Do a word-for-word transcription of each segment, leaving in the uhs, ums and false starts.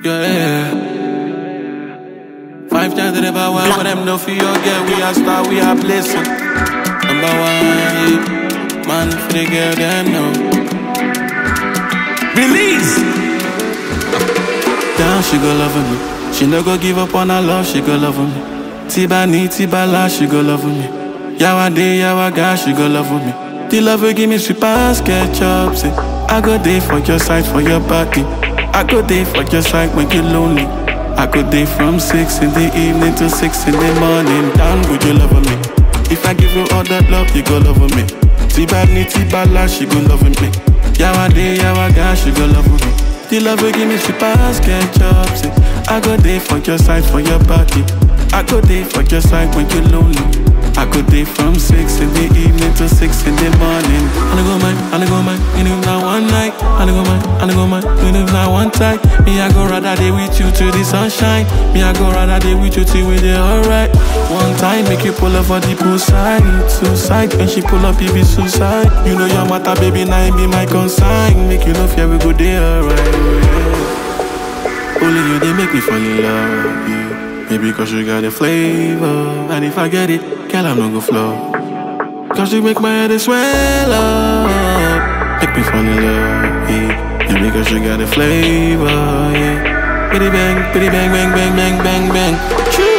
Yeah. Five times to the power, one for them no fear, yeah. We are star, we are blessing. Number one, yeah. Man, for the girl, them know. Release! Down, she go loving me. She no go give up on her love, she go loving me. Tiba ni, tiba la, she go loving me. Yawa day, yawa ga, she go loving me. The love will give me sweet pass, ketchup, say. I go there for your side, for your body. I go there for your side when you're lonely. I go there from six in the evening to six in the morning. Down, would you love me? If I give you all that love, you go love me. Tiba ni, tiba la, she go love me. Yawa day, yawa ga, she go love me. The love will give me sweet pass, ketchup, say. I go there for your side, for your body. I go there for your side when you're lonely. I go there from six in the evening to six in the morning. I go mine, I go mine, you know not one night. I go mine, I go mine, you know not one time. Me I go rather day with you to the sunshine. Me I go rather day with you till we dey alright. One time make you pull up for the poolside, suicide. When she pull up, it be suicide. You know your matter, baby, now it be my consign. Make you know fear we go there alright. Yeah. Only you they make me fall in love. Yeah. Maybe cause you got a flavor. And if I get it, girl, I'm not gonna flow. Cause you make my head swell up. Make me fall in love, yeah. Maybe cause you got a flavor, yeah. Bitty bang, bitty bang, bang, bang, bang, bang, bang. Choo!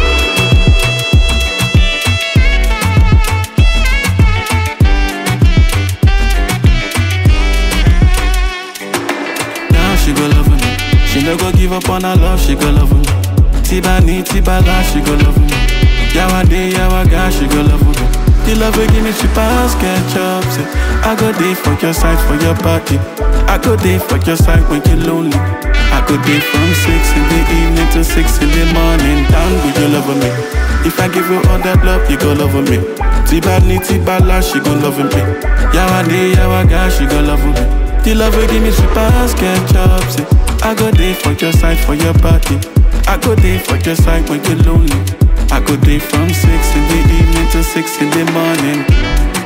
Now she go love me. She no go give up on her love, she go love me. Tiba ni, tiba la, she go love me. Yawa day, yawa ga, she go love me. The love will give me sweet pass, ketchup, say. I go there for your side, for your body. I go there for your side when you're lonely. I go there from six in the evening to six in the morning. Down, would you love me? If I give you all that love, you go love me. Tiba ni, tiba la, she go love me. Yawa day, yawa ga, she go love me. The love will give me sweet pass, ketchup, say. I go there for your side, for your body. I go there for your side when you're lonely. I go there from six in the evening to six in the morning.